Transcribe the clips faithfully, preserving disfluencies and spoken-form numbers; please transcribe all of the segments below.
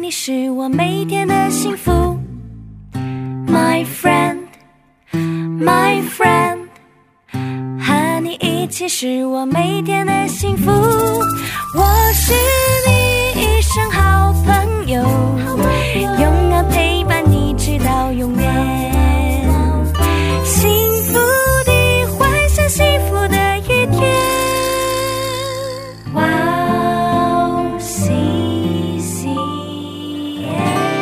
你是我每天的幸福 My friend My friend 和你一起是我每天的幸福，我是你一生好朋友，永远陪伴你直到永远，幸福的幻想，幸福的一天。哇哦，西西耶！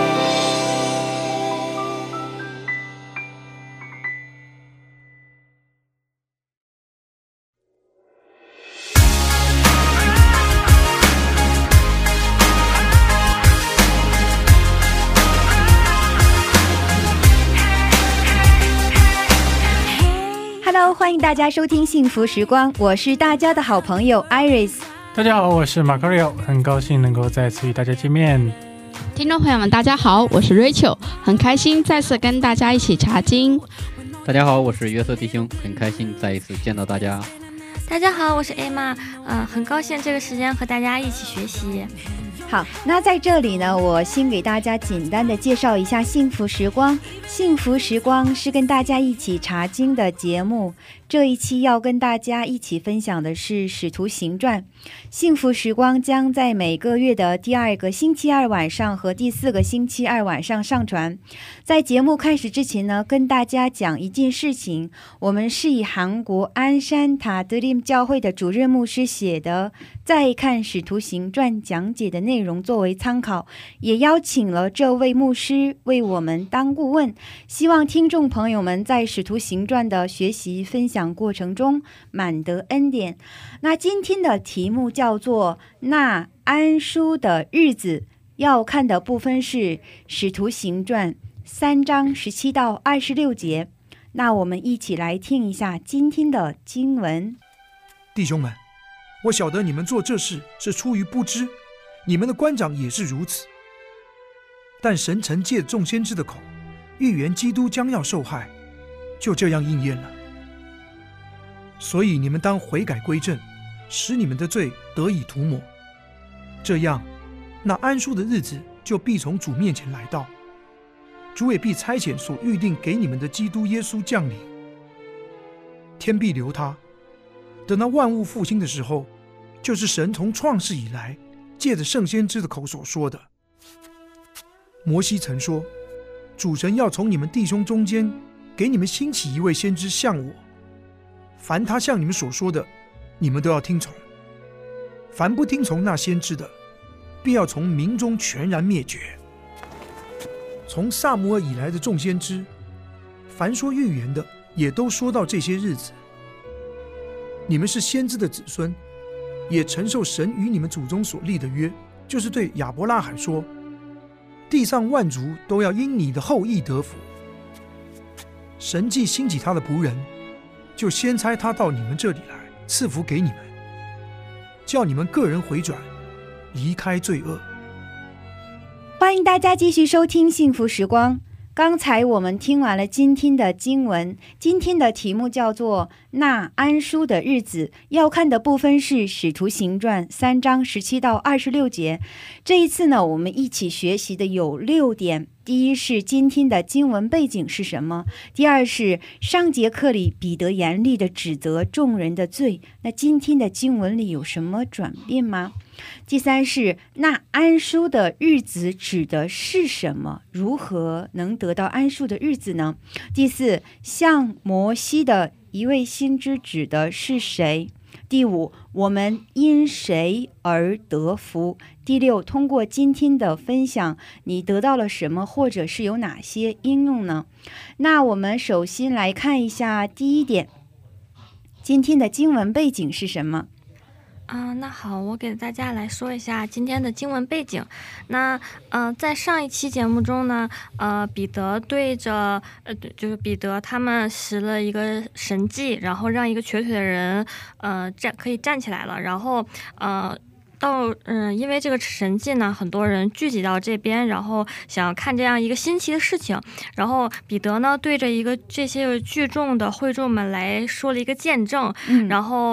Hello， 欢迎大家收听幸福时光，我是大家的好朋友 Iris。 大家好，我是 Macario， 很高兴能够再次与大家见面。 听众朋友们大家好，我是 Rachel， 很开心再次跟大家一起查经。 大家好，我是约瑟弟兄，很开心再一次见到大家。 大家好，我是 Emma， 呃，很高兴这个时间和大家一起学习。 好，那在这里呢，我先给大家简单的介绍一下幸福时光。幸福时光是跟大家一起查经的节目，这一期要跟大家一起分享的是使徒行传。幸福时光将在每个月的第二个星期二晚上和第四个星期二晚上上传。在节目开始之前呢，跟大家讲一件事情，我们是以韩国鞍山塔德林教会的主任牧师写的再看使徒行传讲解的内容作为参考，也邀请了这位牧师为我们当顾问，希望听众朋友们在使徒行传的学习分享过程中满得恩典。那今天的题目叫做那安舒的日子，要看的部分是使徒行传三章十七到二十六节。那我们一起来听一下今天的经文。 弟兄们，我晓得你们做这事是出于不知，你们的官长也是如此。但神曾借众先知的口预言基督将要受害，就这样应验了。所以你们当悔改归正，使你们的罪得以涂抹，这样那安舒的日子就必从主面前来到，主也必差遣所预定给你们的基督耶稣降临。天必留他，等到万物复兴的时候，就是神从创世以来借着圣先知的口所说的。摩西曾说，主神要从你们弟兄中间给你们兴起一位先知像我，凡他向你们所说的，你们都要听从。凡不听从那先知的，必要从民中全然灭绝。从撒母耳以来的众先知，凡说预言的，也都说到这些日子。你们是先知的子孙，也承受神与你们祖宗所立的约，就是对亚伯拉罕说，地上万族都要因你的后裔得福。神既兴起他的仆人，就先差他到你们这里来，赐福给你们，叫你们个人回转，离开罪恶。 欢迎大家继续收听幸福时光。刚才我们听完了今天的经文，今天的题目叫做那安舒的日子，要看的部分是使徒行传三章十七到二十六节。这一次呢，我们一起学习的有六点。第一是今天的经文背景是什么，第二是上节课里彼得严厉的指责众人的罪，那今天的经文里有什么转变吗？第三是那安舒的日子指的是什么，如何能得到安舒的日子呢？第四，像摩西的一位先知指的是谁？第五，我们因谁而得福？第六，通过今天的分享，你得到了什么，或者是有哪些应用呢？那我们首先来看一下第一点，今天的经文背景是什么？ 啊、呃，那好，我给大家来说一下今天的经文背景。那呃，在上一期节目中呢，呃，彼得对着呃，就是彼得他们施了一个神迹，然后让一个瘸腿的人呃站可以站起来了，然后呃。到嗯，因为这个神迹呢，很多人聚集到这边，然后想要看这样一个新奇的事情。然后彼得呢，对着一个这些聚众的会众们来说了一个见证，嗯、然后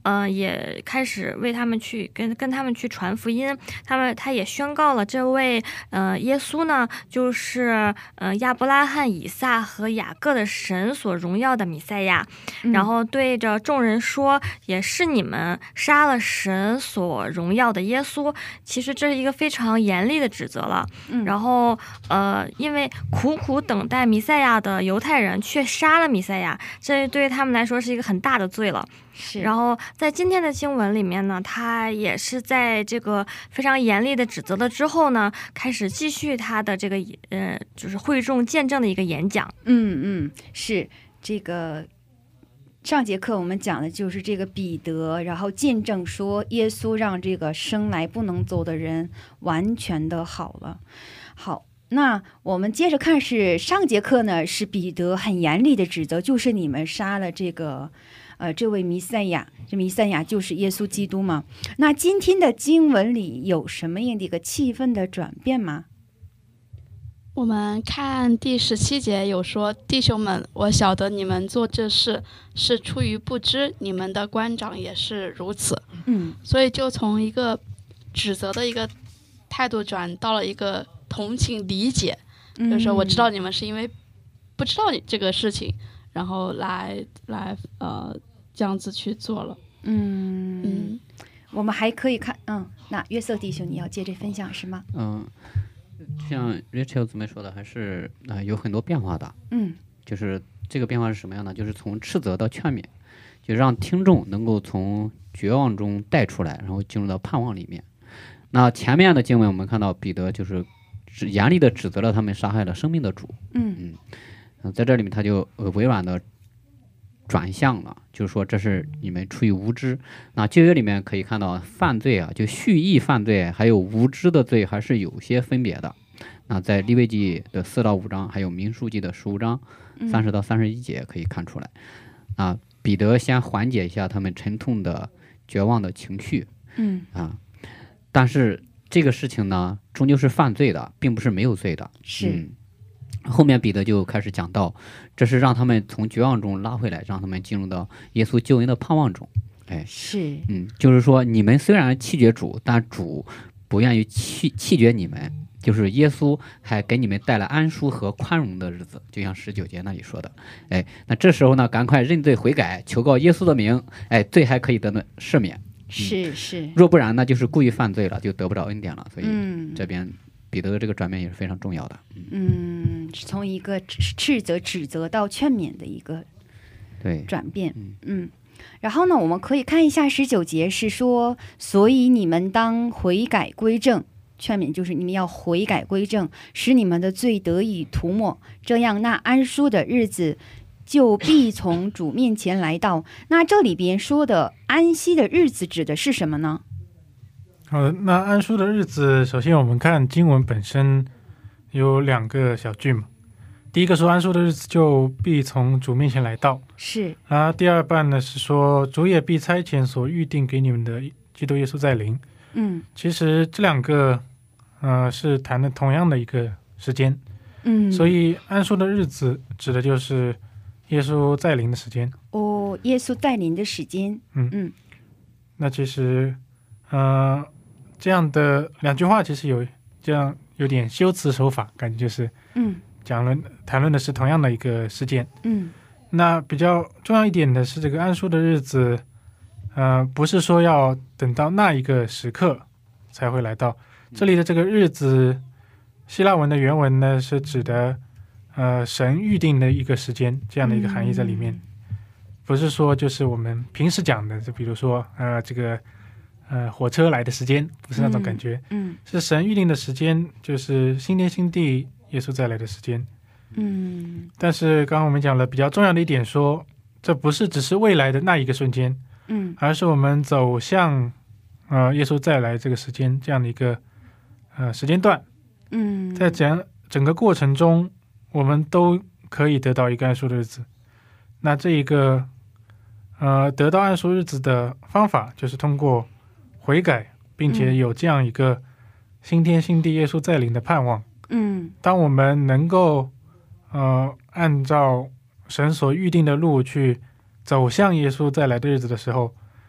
呃，也开始为他们去跟跟他们去传福音。他们他也宣告了这位呃耶稣呢，就是呃亚伯拉罕、以撒和雅各的神所荣耀的弥赛亚。 嗯、 然后对着众人说，也是你们杀了神所荣耀的耶稣。其实这是一个非常严厉的指责了。 嗯、 然后呃，因为苦苦等待弥赛亚的犹太人却杀了弥赛亚，这对于他们来说是一个很大的罪了。 是。 然后在今天的经文里面呢，他也是在这个非常严厉的指责了之后呢，开始继续他的这个呃，就是会众见证的一个演讲。 嗯嗯，是这个。上节课我们讲的就是这个彼得，然后见证说耶稣让这个生来不能走的人完全的好了。好，那我们接着看，是上节课呢是彼得很严厉的指责，就是你们杀了这个呃这位弥赛亚，这弥赛亚就是耶稣基督嘛。那今天的经文里有什么样的一个气氛的转变吗？ 我们看第十七节有说，弟兄们，我晓得你们做这事是出于不知，你们的官长也是如此。 嗯， 所以就从一个指责的一个态度转到了一个同情理解，嗯、就是说我知道你们是因为不知道你这个事情，然后来来呃这样子去做了。 嗯嗯， 我们还可以看，嗯，那约瑟弟兄你要接着分享是吗？ 嗯。像 Rachel 姊妹说的，还是、呃、有很多变化的。 嗯， 就是这个变化是什么样呢？就是从斥责到劝勉，就让听众能够从绝望中带出来，然后进入到盼望里面。那前面的经文我们看到彼得就是严厉的指责了他们杀害了生命的主。 嗯嗯、呃，在这里面他就、呃、委婉的转向了，就是说这是你们出于无知。那旧约里面可以看到犯罪啊，就蓄意犯罪还有无知的罪还是有些分别的。那在利未记的四到五章还有民数记的十五章三十到三十一节可以看出来。啊，彼得先缓解一下他们沉痛的绝望的情绪。 嗯啊，但是这个事情呢终究是犯罪的，并不是没有罪的。 是、 嗯后面彼得就开始讲到，这是让他们从绝望中拉回来，让他们进入到耶稣救恩的盼望中。哎， 是， 嗯，就是说你们虽然弃绝主，但主不愿意弃弃绝你们，就是耶稣还给你们带来安舒和宽容的日子，就像十九节那里说的。哎，那这时候呢，赶快认罪悔改，求告耶稣的名，哎，罪还可以得到赦免。 是是， 若不然呢，就是故意犯罪了，就得不着恩典了。所以嗯， 这边彼得的这个转变也是非常重要的。 嗯，是从一个斥责、指责到劝勉的一个对转变。 嗯嗯，然后呢，我们可以看一下十九节是说，所以你们当悔改归正。劝勉就是你们要悔改归正，使你们的罪得以涂抹，这样那安舒的日子就必从主面前来到。那这里边说的安息的日子指的是什么呢？ 好的，那安舒的日子，首先我们看经文本身有两个小句嘛。第一个说安舒的日子就必从主面前来到， 是。 然后第二半呢是说主也必差遣所预定给你们的基督耶稣再临。 嗯， 其实这两个呃是谈的同样的一个时间。 嗯， 所以安舒的日子指的就是耶稣再临的时间。 哦，耶稣带领的时间。 嗯嗯， 那其实呃这样的两句话其实有这样有点修辞手法，感觉就是嗯讲论谈论的是同样的一个事件。 嗯， 那比较重要一点的是这个安舒的日子，呃不是说要等到那一个时刻才会来到，这里的这个日子希腊文的原文呢是指的呃神预定的一个时间，这样的一个含义在里面。嗯，不是说就是我们平时讲的，就比如说呃这个呃火车来的时间，不是那种感觉。 嗯，嗯是神预定的时间，就是新天新地耶稣再来的时间。 嗯， 但是刚刚我们讲了比较重要的一点说，这不是只是未来的那一个瞬间， 嗯， 而是我们走向呃耶稣再来这个时间这样的一个呃时间段。 嗯， 在整整个过程中我们都可以得到一个安舒的日子。那这一个呃得到安舒日子的方法就是通过悔改，并且有这样一个新天新地耶稣再临的盼望。 嗯， 当我们能够呃按照神所预定的路去走向耶稣再来的日子的时候，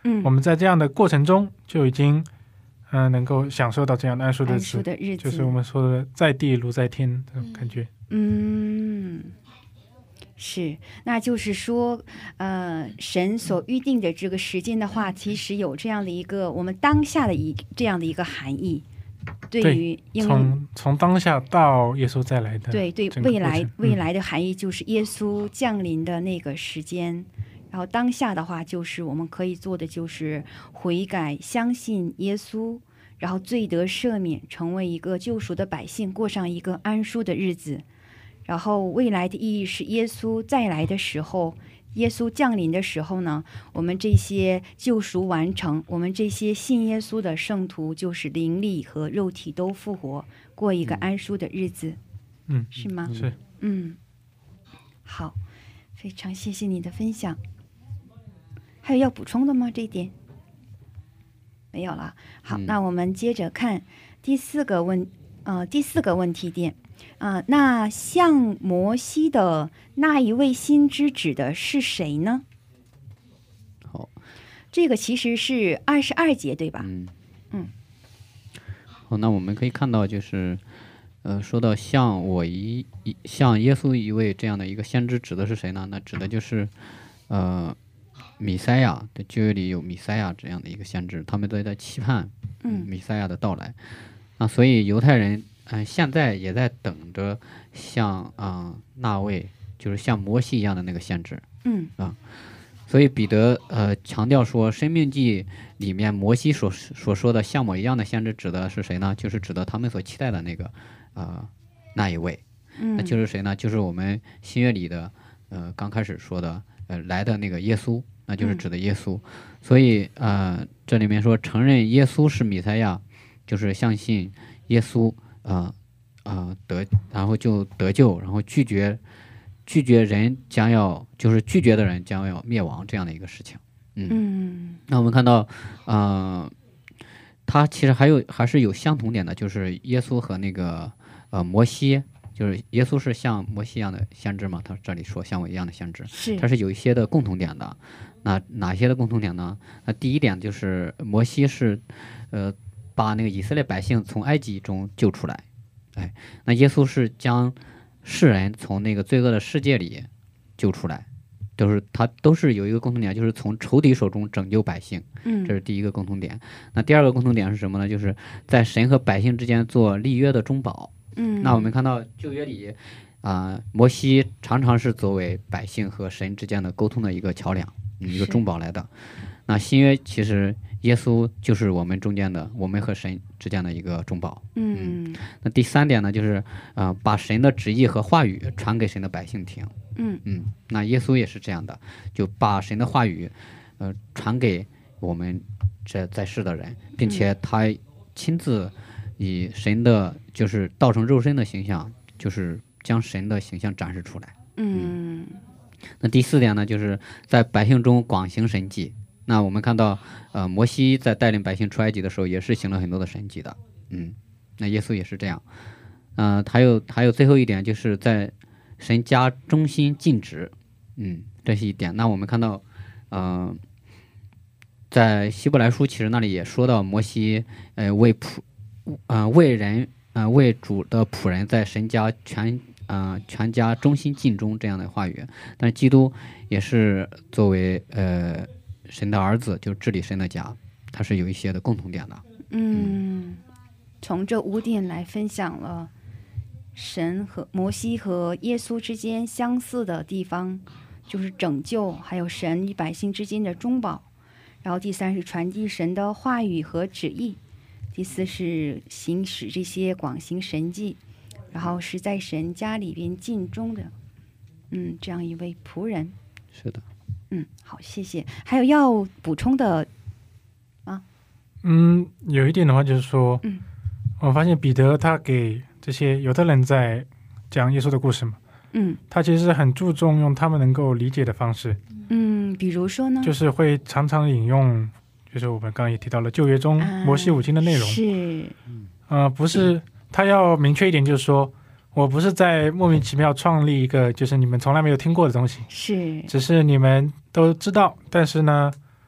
嗯， 我们在这样的过程中就已经，嗯、呃，能够享受到这样的安舒的安日子， 舒的日子就是我们说的在地如在天这种感觉。 嗯，是，那就是说，呃，神所预定的这个时间的话，其实有这样的一个我们当下的一这样的一个含义。对于因为从从当下到耶稣再来的， 对对，未来未来的含义就是耶稣降临的那个时间。嗯，然后当下的话，就是我们可以做的就是悔改，相信耶稣，然后罪得赦免，成为一个救赎的百姓，过上一个安舒的日子。然后未来的意义是耶稣再来的时候，耶稣降临的时候呢，我们这些救赎完成，我们这些信耶稣的圣徒就是灵力和肉体都复活，过一个安舒的日子。 嗯， 是吗？ 是。 嗯，好，非常谢谢你的分享。还有要补充的吗？这一点没有了。好，嗯、那我们接着看第四个问，呃，第四个问题点。啊、呃，那像摩西的那一位先知指的是谁呢？ 好， 这个其实是二十二节，对吧？ 嗯嗯。 好，那我们可以看到，就是呃，说到像我一一像耶稣一位这样的一个先知，指的是谁呢？那指的就是呃，弥赛亚。对，旧约里有弥赛亚这样的一个先知，他们都在期盼嗯弥赛亚的到来。那所以犹太人。嗯、呃，现在也在等着像啊、呃、那位就是像摩西一样的那个先知， 嗯啊，所以彼得呃强调说，《申命记》里面摩西所所说的像我一样的先知指的是谁呢？就是指的他们所期待的那个呃那一位， 嗯， 那就是谁呢？就是我们新约里的呃刚开始说的呃来的那个耶稣，那就是指的耶稣。嗯、所以呃这里面说承认耶稣是弥赛亚，就是相信耶稣。啊、呃、啊、呃、得，然后就得救，然后拒绝拒绝人将要就是拒绝的人将要灭亡这样的一个事情。嗯， 嗯那我们看到，呃，他其实还有还是有相同点的，就是耶稣和那个呃摩西，就是耶稣是像摩西一样的先知嘛，他这里说像我一样的先知， 是， 他是有一些的共同点的。那哪些的共同点呢？那第一点就是摩西是，呃。把那个以色列百姓从埃及中救出来，哎，那耶稣是将世人从那个罪恶的世界里救出来，都是他都是有一个共同点，就是从仇敌手中拯救百姓， 嗯， 这是第一个共同点。那第二个共同点是什么呢？就是在神和百姓之间做立约的中保。 嗯， 那我们看到旧约里啊、呃，摩西常常是作为百姓和神之间的沟通的一个桥梁，嗯、一个中保来的。那新约其实。耶稣就是我们中间的，我们和神之间的一个中保。 嗯， 嗯那第三点呢，就是呃，把神的旨意和话语传给神的百姓听。 嗯嗯，那耶稣也是这样的，就把神的话语，呃，传给我们这在世的人，并且他亲自以神的，就是道成肉身的形象，就是将神的形象展示出来。 嗯， 嗯那第四点呢，就是在百姓中广行神迹。那我们看到，呃，摩西在带领百姓出埃及的时候，也是行了很多的神迹的，嗯，那耶稣也是这样，嗯、呃，还有还有最后一点，就是在神家中心尽职，嗯，这是一点。那我们看到，嗯、呃，在希伯来书其实那里也说到摩西，呃，为仆，呃，为人，呃，为主的仆人在神家全，呃，全家忠心尽忠这样的话语，但是基督也是作为，呃。神的儿子就是治理神的家，它是有一些的共同点的。 嗯，从这五点来分享了神和摩西和耶稣之间相似的地方，就是拯救，还有神与百姓之间的中保。然后第三是传递神的话语和旨意，第四是行使这些广行神迹，然后是在神家里边尽忠的，嗯，这样一位仆人。 是的。 嗯，好，谢谢。还有要补充的啊？ 嗯，有一点的话就是说， 嗯， 我发现彼得他给这些犹太人在讲耶稣的故事嘛， 嗯， 他其实很注重用他们能够理解的方式， 嗯，比如说呢， 就是会常常引用，就是我们刚刚也提到了旧约中摩西五经的内容， 啊、是， 呃，不是他要明确一点，就是说。我不是在莫名其妙创立一个就是你们从来没有听过的东西， 是， 只是你们都知道，但是呢，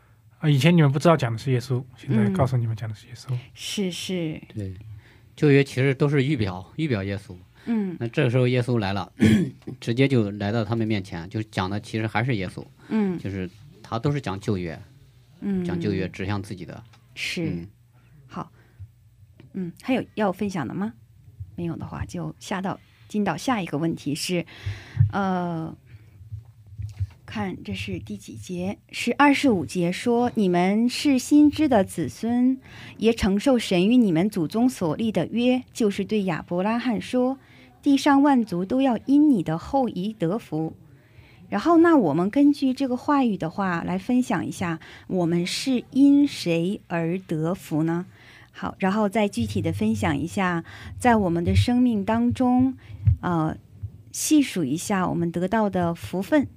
啊，以前你们不知道讲的是耶稣，现在告诉你们讲的是耶稣。 嗯、是是， 对，旧约其实都是预表，预表耶稣。 嗯， 那这个时候耶稣来了，直接就来到他们面前，就讲的其实还是耶稣。 嗯， 就是他都是讲旧约， 嗯， 讲旧约指向自己的。 是， 嗯、 好，嗯，还有要分享的吗？没有的话，就下到进到下一个问题是，呃。看，这是第几节？是二十五节说，你们是先知的子孙，也承受神与你们祖宗所立的约，就是对亚伯拉罕说，地上万族都要因你的后裔得福。然后，那我们根据这个话语的话来分享一下，我们是因谁而得福呢？好，然后再具体的分享一下，在我们的生命当中，呃，细数一下我们得到的福分。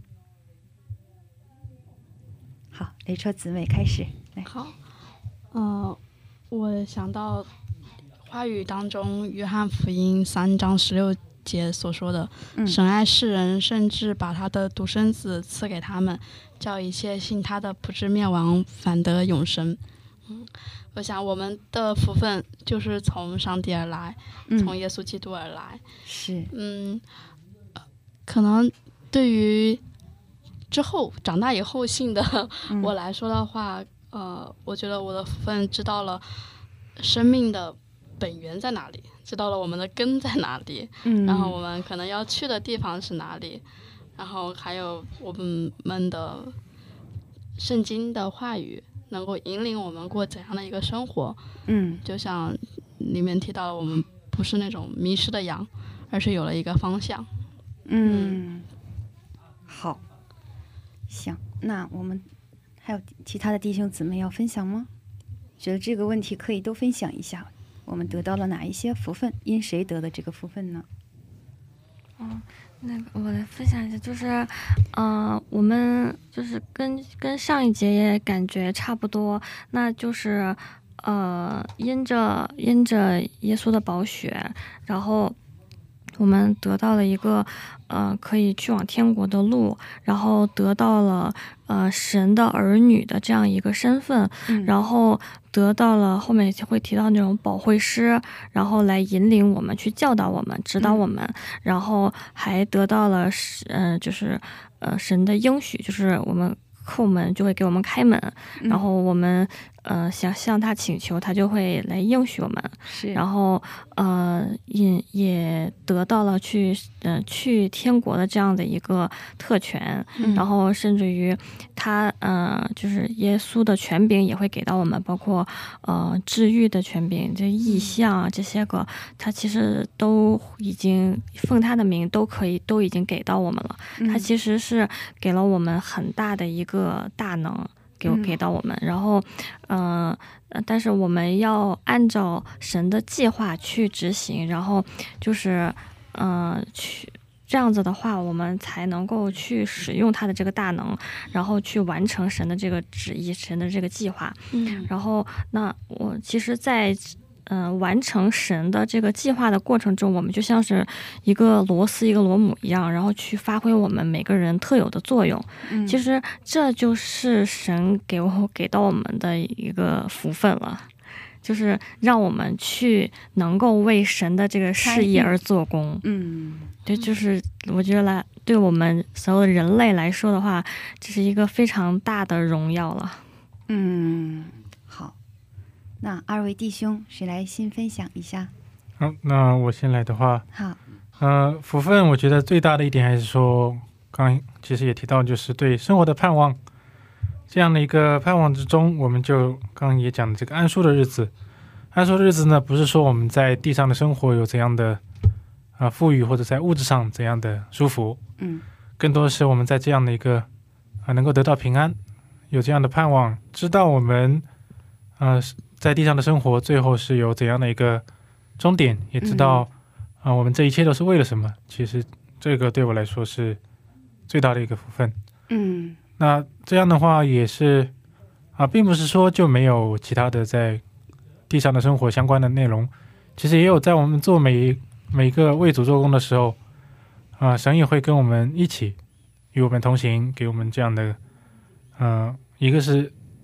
好，雷车姊妹开始。 好，嗯、呃，我想到话语当中，约翰福音三章十六节所说的， 嗯、 神爱世人，甚至把他的独生子赐给他们，叫一切信他的不至灭亡，反得永生。嗯，我想我们的福分就是从上帝而来， 嗯、 从耶稣基督而来。 是， 嗯，可能对于之后长大以后信的我来说的话，嗯、呃，我觉得我的福分知道了生命的本源在哪里，知道了我们的根在哪里， 嗯， 然后我们可能要去的地方是哪里，然后还有我们的圣经的话语能够引领我们过怎样的一个生活。 嗯， 就像里面提到了，我们不是那种迷失的羊，而是有了一个方向。 嗯，好。行，那我们还有其他的弟兄姊妹要分享吗？觉得这个问题可以都分享一下，我们得到了哪一些福分，因谁得的这个福分呢？ 哦，那个我来分享一下，就是，呃，我们就是跟跟上一节也感觉差不多，那就是，呃，因着因着耶稣的宝血，然后我们得到了一个呃可以去往天国的路，然后得到了呃神的儿女的这样一个身份， 嗯、 然后得到了后面会提到那种保惠师，然后来引领我们，去教导我们，指导我们，嗯、然后还得到了嗯、呃、就是呃神的应许，就是我们叩门就会给我们开门， 嗯、 然后我们呃想向他请求，他就会来应许我们。 是， 然后呃也也得到了去呃去天国的这样的一个特权， 嗯、 然后甚至于他呃就是耶稣的权柄也会给到我们，包括呃治愈的权柄，这异象啊这些个，他其实都已经奉他的名都可以都已经给到我们了。 嗯、 他其实是给了我们很大的一个大能。给给到我们，然后，呃，但是我们要按照神的计划去执行，然后就是，呃，去这样子的话，我们才能够去使用他的这个大能，然后去完成神的这个旨意，神的这个计划。 嗯， 然后，那我其实，在嗯、呃，完成神的这个计划的过程中，我们就像是一个螺丝一个螺母一样，然后去发挥我们每个人特有的作用。 嗯、 其实这就是神给我给到我们的一个福分了，就是让我们去能够为神的这个事业而做工。 嗯， 对，就是我觉得来对我们所有的人类来说的话，这是一个非常大的荣耀了。 嗯。那二位弟兄，谁来先分享一下？ 好，那我先来的话， 好， 呃，福分，我觉得最大的一点还是说，刚刚其实也提到，就是对生活的盼望，这样的一个盼望之中，我们就刚刚也讲的这个安舒的日子，安舒的日子呢，不是说我们在地上的生活有怎样的啊、呃、富裕，或者在物质上怎样的舒服， 嗯， 更多的是我们在这样的一个啊、呃、能够得到平安，有这样的盼望，知道我们呃。在地上的生活最后是有怎样的一个终点，也知道啊、 嗯呃，我们这一切都是为了什么。其实这个对我来说是最大的一个福分。 嗯， 那这样的话也是啊、呃，并不是说就没有其他的在地上的生活相关的内容，其实也有在我们做每每个为主做工的时候啊、呃，神也会跟我们一起与我们同行，给我们这样的呃，一个是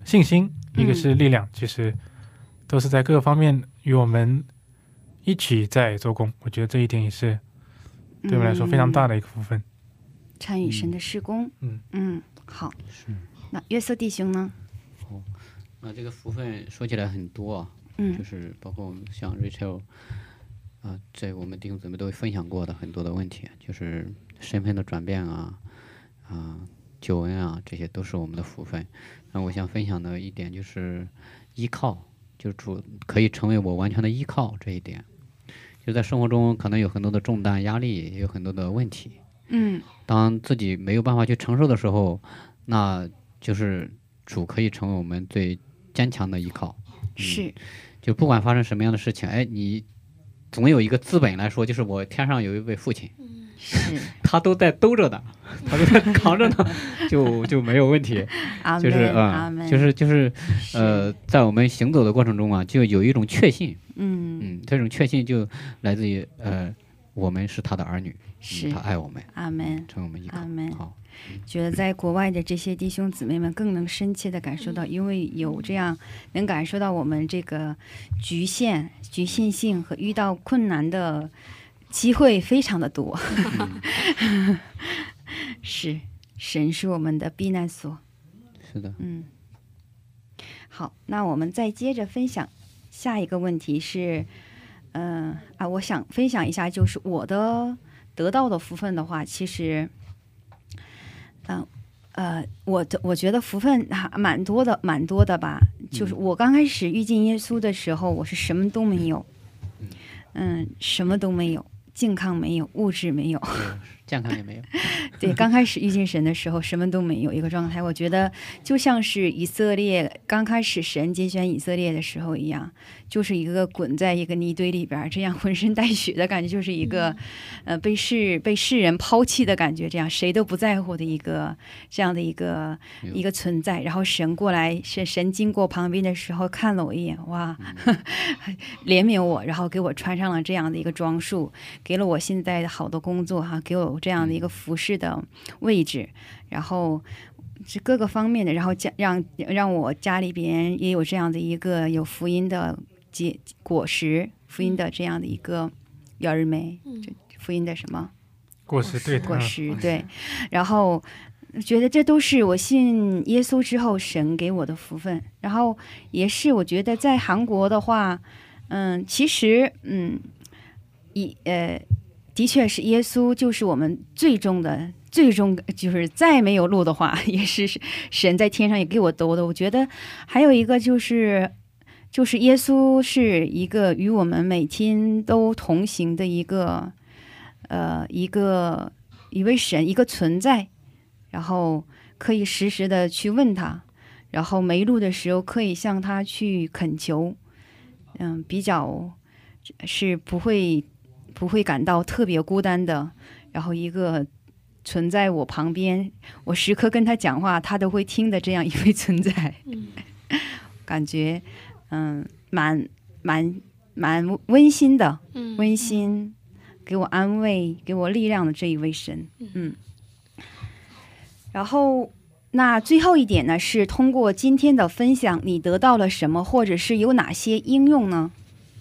信心，一个是力量，其实都是在各个方面与我们一起在做工。我觉得这一点也是对我们来说非常大的一个福分。 嗯、参与神的事工。 嗯嗯，好。 是。 那约瑟弟兄呢？ 哦，那这个福分说起来很多啊， 嗯， 就是包括像 Rachel 啊、呃，在我们弟兄姊妹都分享过的很多的问题，就是身份的转变啊，啊、呃，救恩啊，这些都是我们的福分。那我想分享的一点就是依靠，就是主可以成为我完全的依靠这一点。就在生活中可能有很多的重担、压力，也有很多的问题。 嗯， 当自己没有办法去承受的时候，那就是主可以成为我们最坚强的依靠。嗯、 是， 就不管发生什么样的事情，哎，你总有一个资本来说，就是我天上有一位父亲， 是， 他都在兜着呢，他都在扛着呢，就就没有问题。就是啊、呃，就是就是呃，在我们行走的过程中啊，就有一种确信。 嗯嗯，这种确信就来自于呃，我们是他的儿女， 是、 嗯、他爱我们。 阿门， 成为我们依靠。 阿门。 好。 觉得在国外的这些弟兄姊妹们更能深切的感受到，因为有这样能感受到我们这个局限、局限性和遇到困难的机会非常的多。嗯、是，神是我们的避难所。 是的。 嗯。好，那我们再接着分享下一个问题是，嗯、呃、啊，我想分享一下，就是我的得到的福分的话，其实。嗯，呃，我的我觉得福分还蛮多的，蛮多的吧。就是我刚开始遇见耶稣的时候，我是什么都没有，嗯，什么都没有，健康没有，物质没有， 健康也没有。 对，刚开始遇见神的时候，什么都没有一个状态。我觉得就像是以色列刚开始神拣选以色列的时候一样，就是一个滚在一个泥堆里边，这样浑身带血的感觉，就是一个呃被世被世人抛弃的感觉，这样谁都不在乎的一个这样的一个一个存在。然后神过来，神神经过旁边的时候看了我一眼，哇，呵呵怜悯我，然后给我穿上了这样的一个装束，给了我现在的好的工作哈，给我这样的一个服饰的位置，然后是各个方面的，然后家让让我家里边也有这样的一个有福音的结果实，福音的这样的一个幼儿梅，福音的什么果实？对， 果实对。然后觉得这都是我信耶稣之后神给我的福分，然后也是我觉得在韩国的话，嗯，其实嗯，一呃。的确是耶稣就是我们最终的最终，就是再没有路的话也是神在天上也给我兜的。我觉得还有一个就是就是耶稣是一个与我们每天都同行的一个呃一个一位神，一个存在，然后可以时时的去问他，然后没路的时候可以向他去恳求，嗯，比较是不会不会感到特别孤单的，然后一个存在我旁边，我时刻跟他讲话他都会听的这样一位存在。嗯、感觉嗯蛮蛮蛮温馨的，温馨，给我安慰给我力量的这一位神。嗯，然后那最后一点呢，是通过今天的分享你得到了什么，或者是有哪些应用呢？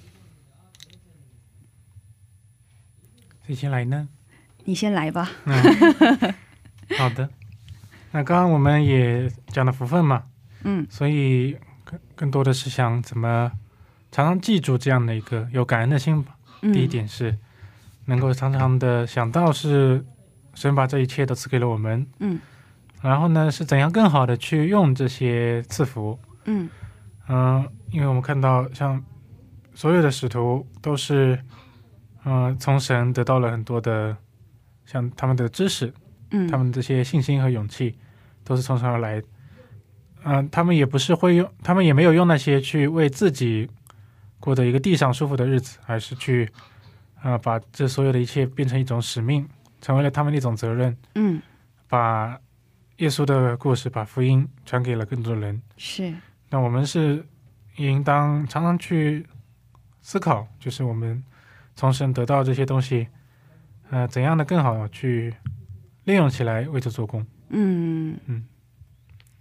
谁先来呢？ 你先来吧。 嗯、好的。那刚刚我们也讲了福分嘛， 嗯， 所以更更多的是想怎么常常记住这样的一个有感恩的心吧。 嗯、 第一点是能够常常的想到是神把这一切都赐给了我们， 嗯， 然后呢是怎样更好的去用这些赐福， 嗯嗯、呃，因为我们看到像所有的使徒都是。嗯、呃，从神得到了很多的，像他们的知识， 嗯， 他们这些信心和勇气，都是从神而来。嗯、呃，他们也不是会用，他们也没有用那些去为自己过得一个地上舒服的日子，而是去，啊、呃，把这所有的一切变成一种使命，成为了他们的一种责任。 嗯， 把耶稣的故事，把福音传给了更多人。 是。 那我们是应当常常去思考，就是我们。从神得到这些东西，呃，怎样的更好去利用起来为主做工？ 嗯嗯。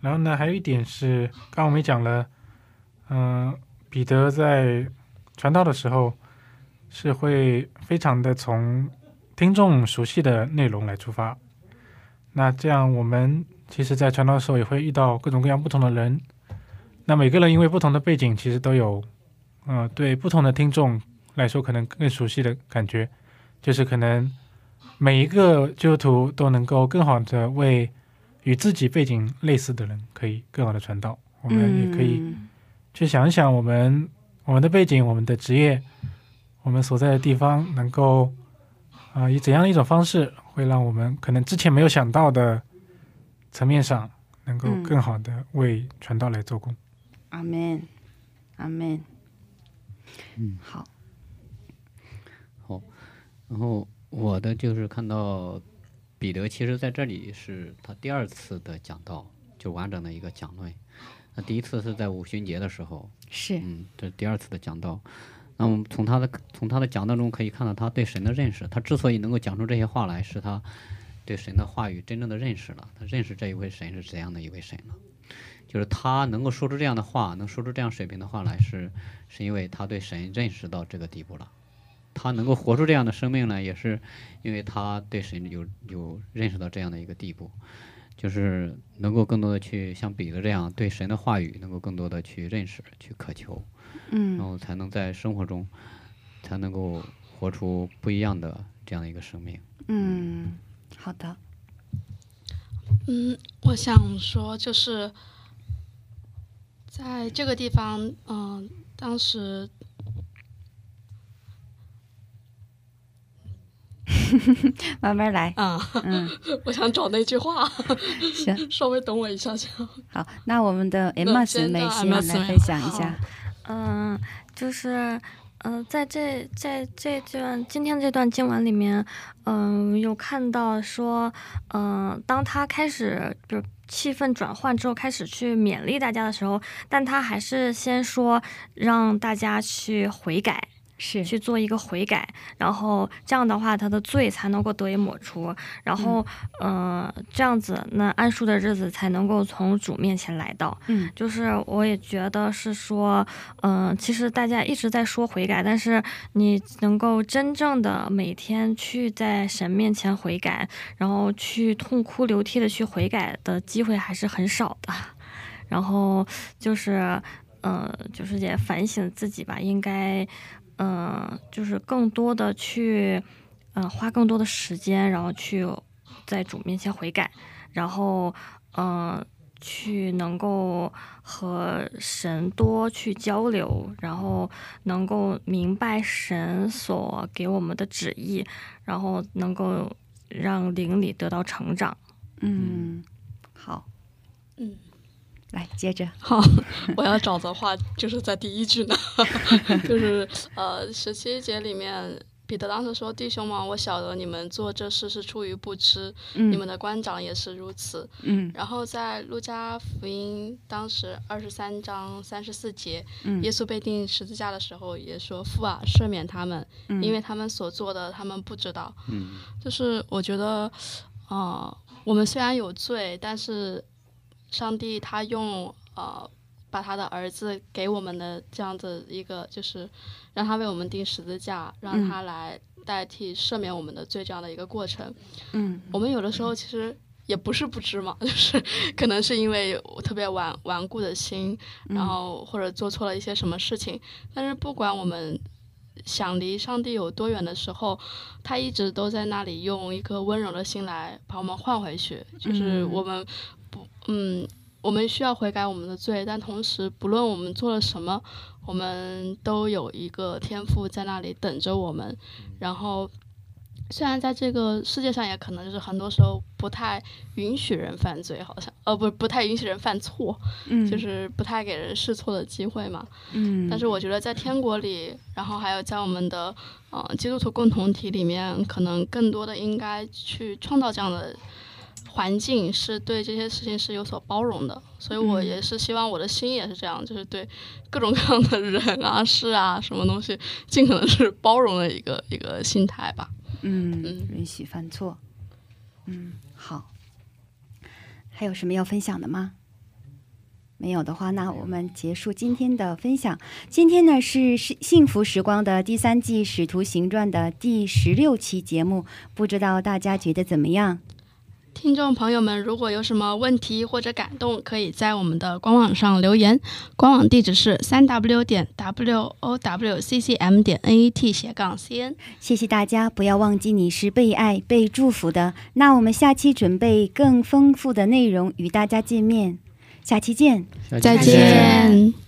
然后呢，还有一点是，刚刚我们也讲了，嗯、呃，彼得在传道的时候是会非常的从听众熟悉的内容来出发。那这样我们其实在传道的时候也会遇到各种各样不同的人，那每个人因为不同的背景，其实都有呃对不同的听众来说可能更熟悉的感觉，就是可能每一个基督徒都能够更好的为与自己背景类似的人可以更好的传道。我们也可以去想一想我们我们的背景，我们的职业，我们所在的地方能够啊、呃、以怎样的一种方式会让我们可能之前没有想到的层面上能够更好的为传道来做工。 阿们，阿们。 嗯， 好， 好。然后我的就是看到彼得其实在这里是他第二次的讲道，就完整的一个讲论。那第一次是在五旬节的时候， 是， 嗯，这是第二次的讲道。那我们从他的从他的讲道中可以看到他对神的认识，他之所以能够讲出这些话来，是他对神的话语真正的认识了，他认识这一位神是怎样的一位神了。就是他能够说出这样的话，能说出这样水平的话来，是是因为他对神认识到这个地步了。他能够活出这样的生命呢，也是因为他对神有有认识到这样的一个地步，就是能够更多的去像彼得这样对神的话语能够更多的去认识、去渴求， 嗯， 然后才能在生活中才能够活出不一样的这样的一个生命。 嗯，好的。 嗯，我想说就是在这个地方，嗯、呃，当时慢慢来。 啊， 嗯， 我想找那句话， 行， 稍微等我一下下。 好，那我们的 Emma 姊妹先来分享一下。 嗯、呃，就是，呃，在这在这段今天这段经文里面，嗯、呃，有看到说，嗯、呃，当他开始就气氛转换之后，开始去勉励大家的时候，但他还是先说让大家去悔改。 是去做一个悔改，然后这样的话他的罪才能够得以抹除，然后嗯、呃、这样子那安舒的日子才能够从主面前来到。 嗯， 就是我也觉得是说嗯、呃、其实大家一直在说悔改，但是你能够真正的每天去在神面前悔改，然后去痛哭流涕的去悔改的机会还是很少的。然后就是嗯、呃、就是也反省自己吧，应该嗯、呃，就是更多的去，嗯、呃，花更多的时间，然后去在主面前悔改，然后，嗯、呃，去能够和神多去交流，然后能够明白神所给我们的旨意，然后能够让灵里得到成长。 嗯，好， 嗯。 来，接着好，我要找的话就是在第一句呢，就是呃十七节里面，彼得当时说：“弟兄们，我晓得你们做这事是出于不知， 嗯、 你们的官长也是如此。” 嗯， 然后在路加福音当时二十三章三十四节， 嗯、 耶稣被钉十字架的时候也说：“父啊，赦免他们， 嗯、 因为他们所做的，他们不知道。” 嗯， 就是我觉得，呃，我们虽然有罪，但是上帝他用呃把他的儿子给我们的这样的一个，就是让他为我们钉十字架，让他来代替赦免我们的罪这样的一个过程。 嗯， 我们有的时候其实也不是不知嘛，就是可能是因为我特别顽顽固的心，然后或者做错了一些什么事情，但是不管我们想离上帝有多远的时候，他一直都在那里用一颗温柔的心来把我们换回去。就是我们不嗯我们需要悔改我们的罪，但同时不论我们做了什么，我们都有一个天父在那里等着我们。然后虽然在这个世界上也可能就是很多时候不太允许人犯罪，好像呃不不太允许人犯错， 嗯， 就是不太给人试错的机会嘛。 嗯， 但是我觉得在天国里，然后还有在我们的呃基督徒共同体里面，可能更多的应该去创造这样的环境，是对这些事情是有所包容的。所以我也是希望我的心也是这样，就是对各种各样的人啊事啊什么东西尽可能是包容的一个一个心态吧。 嗯，允许犯错。嗯，好，还有什么要分享的吗？ 没有的话，那我们结束今天的分享。今天呢是幸福时光的第三季《使徒行传》的第十六期节目，不知道大家觉得怎么样？ 听众朋友们，如果有什么问题或者感动，可以在我们的官网上留言，官网地址是 三 w 点 w o w c c m 点 n e t 斜杠 c n。 谢谢大家，不要忘记你是被爱被祝福的。那我们下期准备更丰富的内容与大家见面，下期见， 再见。